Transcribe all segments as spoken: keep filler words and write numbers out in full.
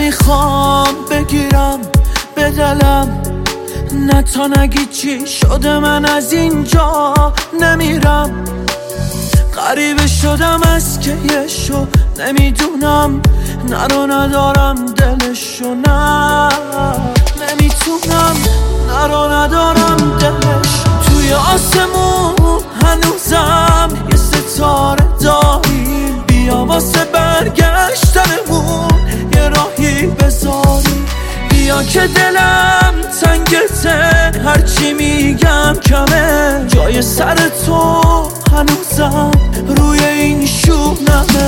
نمیخوام بگیرم به دلم، نه تا نگی چی شده من از اینجا نمیرم. غریبه شدم از که یه شو نمیدونم، نرو ندارم دلشو، نه نمیتونم، نرو ندارم دلش. توی آسمون هنوزم یه ستاره داریم، بیا واسه برگشتنمون یه راهی بذاریم. بیا که دلم تنگته، هرچی میگم کمه، جای سر تو هنوزم روی این شونمه.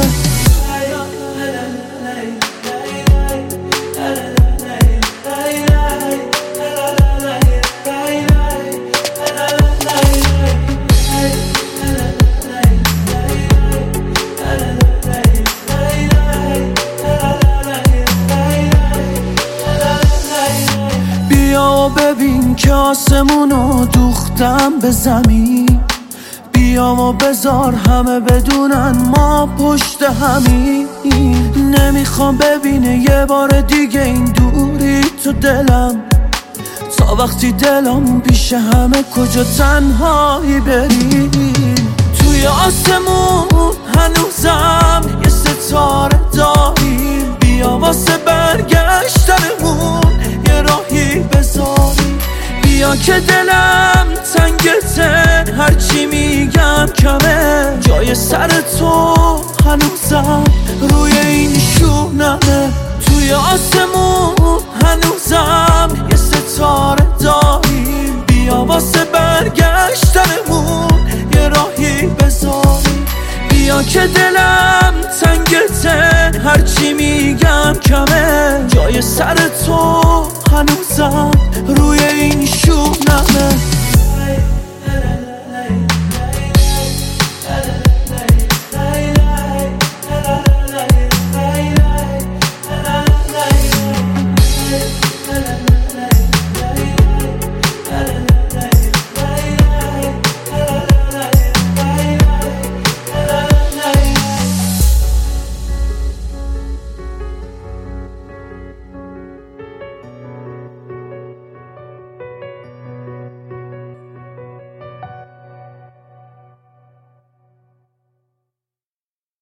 بیا و ببین که آسمونو دوختم به زمین، بیا و بذار همه بدونن ما پشت همین. نمیخوام ببینه یه بار دیگه این دوری تو دلم، تا وقتی دلم پیش همه کجا تنهایی بریم. توی آسمون هنوزم یه ستاره داریم، بیا واسه برگشتنمون یه راهی بذاریم. بیا که دلم تنگته، هرچی میگم کمه، جای سر تو هنوزم روی این شونمه. توی آسمون هنوزم یه ستاره داریم، بیا واسه برگشتنمون یه راهی بذاریم. بیا که دلم تنگته، هرچی میگم کمه، جای سر تو هنوزم روی این شونمه.